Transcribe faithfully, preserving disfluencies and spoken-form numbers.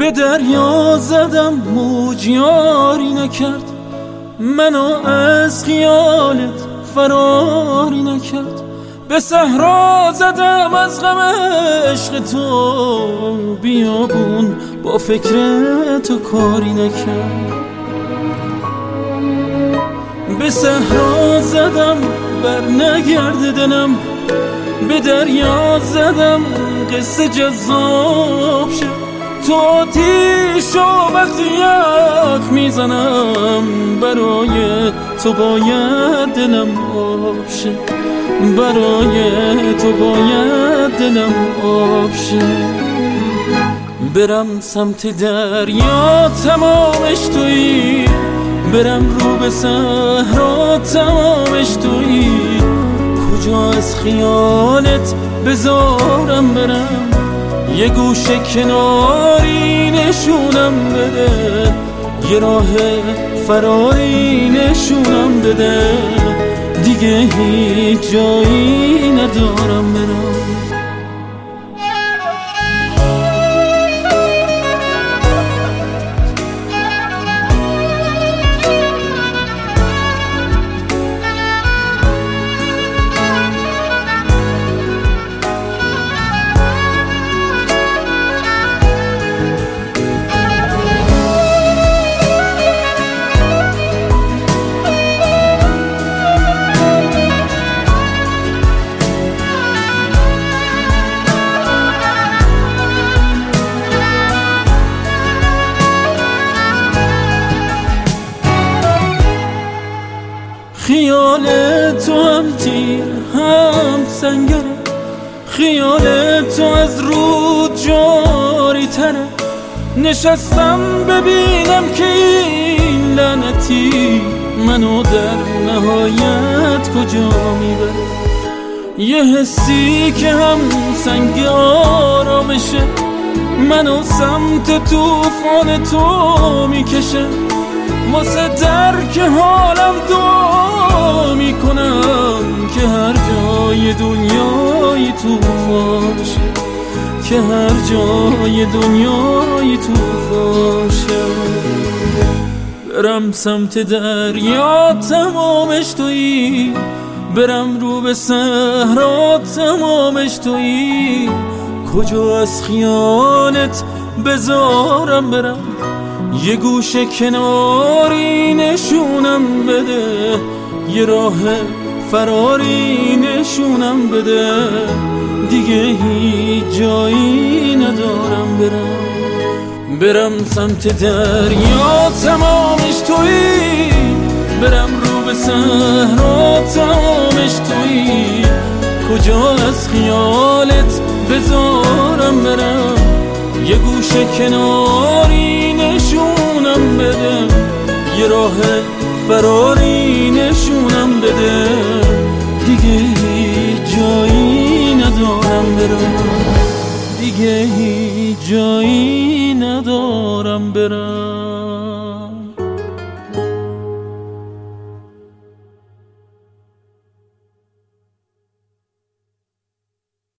به دریا زدم موج یاری نکرد، منو از خیالت فراری نکرد. به صحرا زدم از غم عشق تو، بیابون با فکر تو کاری نکرد. به صحرا زدم بر نگرد دلم، به دریا زدم قصه جذاب شد. تو آتیشو وقتی یخ میزنم، برای تو باید دلم آب شه، برای تو باید دلم آب شه. برم سمت دریا تمامش تویی، برم رو به صحرا تمامش تویی. کجا از خیالت بذارم برم، یه گوشه کناری نشونم بده، یه راه فراری نشونم بده. دیگه هیچ جایی ندارم برم. خیال تو هم تیر هم سنگره، خیال تو از رود جاری تره. نشستم ببینم که این لعنتی منو در نهایت کجا میبره. یه حسی که هم سنگ آرامشه، منو سمت توفان تو میکشه. واسه درک حالم دعا میکنم که هر جای دنیای توفان شه، که هر جای دنیای توفان شه. برم سمت دریا تمامش تویی، برم رو به صحرا تمامش تویی. کجا از خیالت بذارم برم، یه گوشه کناری نشونم بده، یه راه فراری نشونم بده. دیگه هیچ جایی ندارم برم. برم سمت دریا تمامش تویی، برم رو به صحرا تمامش تویی. کجا از خیالت بذارم برم، یه گوشه کناری نشونم بده، یه راه فراری نشونم بده. دیگه هیچ جایی ندارم برم، دیگه هیچ جایی ندارم برم.